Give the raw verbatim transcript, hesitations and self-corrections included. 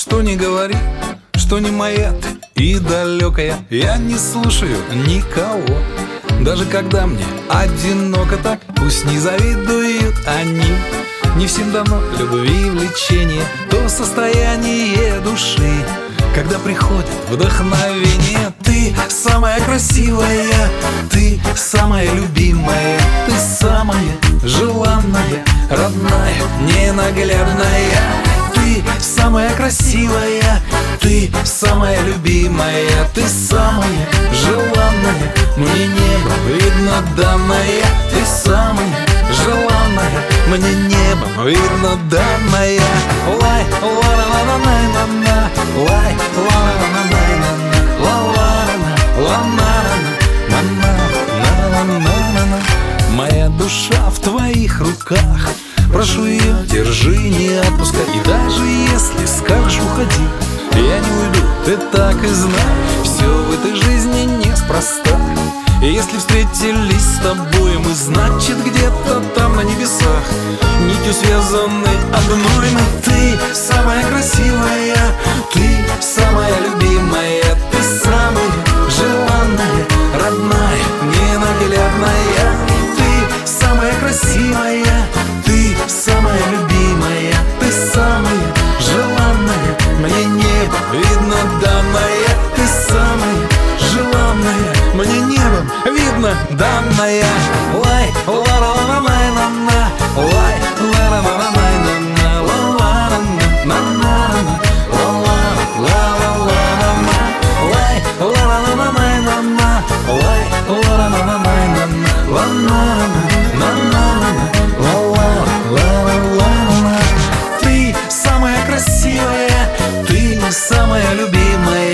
Что не говори, что не моя ты и далекая, я не слушаю никого. Даже когда мне одиноко так, пусть не завидуют они. Не всем дано любви и влечение, то состояние души, когда приходит вдохновение. Ты самая красивая, ты самая любимая, ты самая желанная, родная, ненаглядная. Ты самая красивая, ты самая любимая, ты самая желанная, мне небо видно данная. Ты самая желанная, мне небо видно данная. Лай, ла ла ла ла ла ла, лай, ла ла ла ла ла ла, ла ла ла. Моя душа в твоих руках, прошу ее, держи, не отпускай. И даже если скажешь уходи, я не уйду, ты так и знай. Все в этой жизни неспроста, и если встретились с тобой мы, значит где-то там на небесах, нитью связаны одной мы. Ты самая красивая, ты самая любимая, ты самая желанная, родная, ненаглядная. Ты самая красивая, ты самая любимая, ты самая желанная, мне небо видно данная. Ты самая желанная, мне небом видно данная. Лай, ла ла ла ла ла ла, лай, ла ла ла ла ла ла, ла ла ла ла ла, лай, ла ла ла ла ла, лай, ла ла ла ла ла. Ты самая красивая, ты самая любимая,